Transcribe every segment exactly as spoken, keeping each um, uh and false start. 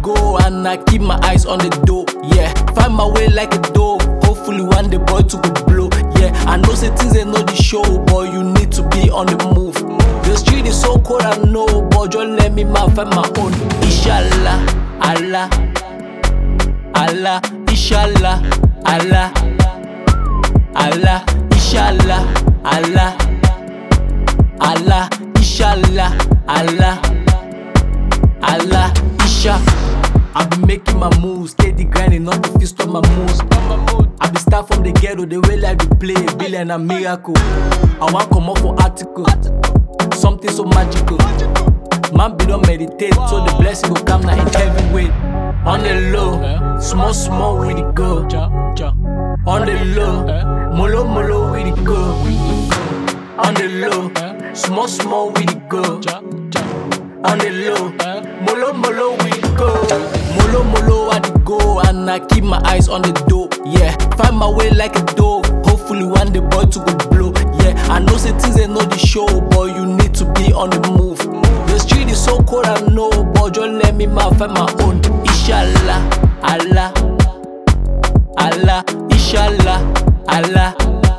go, and I keep my eyes on the dough. Yeah, find my way like a dove. Hopefully one day boy to go blow. Yeah, I know say things ain't not the show, but you need to be on the move. The street is so cold, I know, but just let me man find my own. Inshallah, Allah, Allah, Inshallah, Allah, Allah, Inshallah, Allah, Allah, Inshallah, Allah, Allah, Isha. I be making my moves, steady grinding, not to fist on my moves. I be start from the ghetto, the way like we play, billion and miracle. I want come up for article, something so magical. Man be don't meditate, so the blessing will come now in heavy weight. On the low, small small with it go. On the low, molo molo with it go. On the low, small small with it go. On the low, molo molo with it go. Molo molo at the go, and I keep my eyes on the dough. Yeah, find my way like a dove. Hopefully one day boy to go blow. Yeah, I know say things ain't not the show, but you need to be on the move. The street is so cold, I know, but just let me man find my own. Inshallah, Allah, Allah, Inshallah, Allah,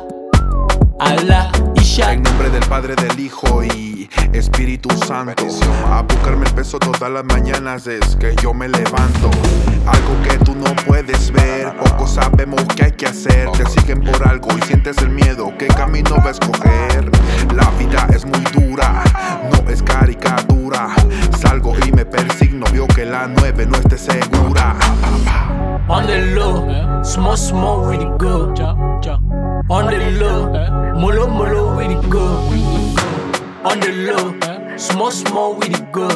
Allah, Inshallah. En nombre del Padre, del Hijo y Espíritu Santo. A buscarme el peso todas las mañanas es que yo me levanto. Algo que tú no puedes ver, pocos sabemos qué hay que hacer. Te siguen por algo y sientes el miedo, ¿qué camino va a escoger? La vida es muy dura, no es caricatura. Salgo y me persigno, veo que la nueve no esté segura. On the low, small small with it go. On the low, molo molo with it go. On the low, small small with it go.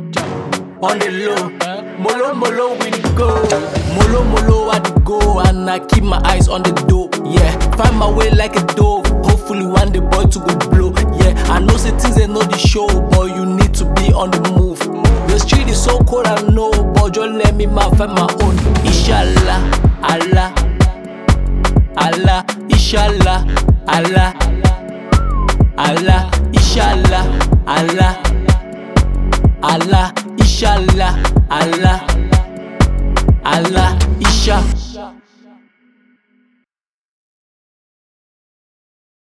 On the low, molo molo with it go. Molo molo at the go, and I keep my eyes on the dough. Yeah, find my way like a dove. Hopefully one day boy to go blow. Yeah, I know say things ain't not the show, but you need to be on the move. The street is so cold, I know, but just let me man find my own. Inshallah, Allah, Allah, Inshallah, Allah, Allah, Inshallah, Allah, Allah, Inshallah, Allah, Allah, Isha.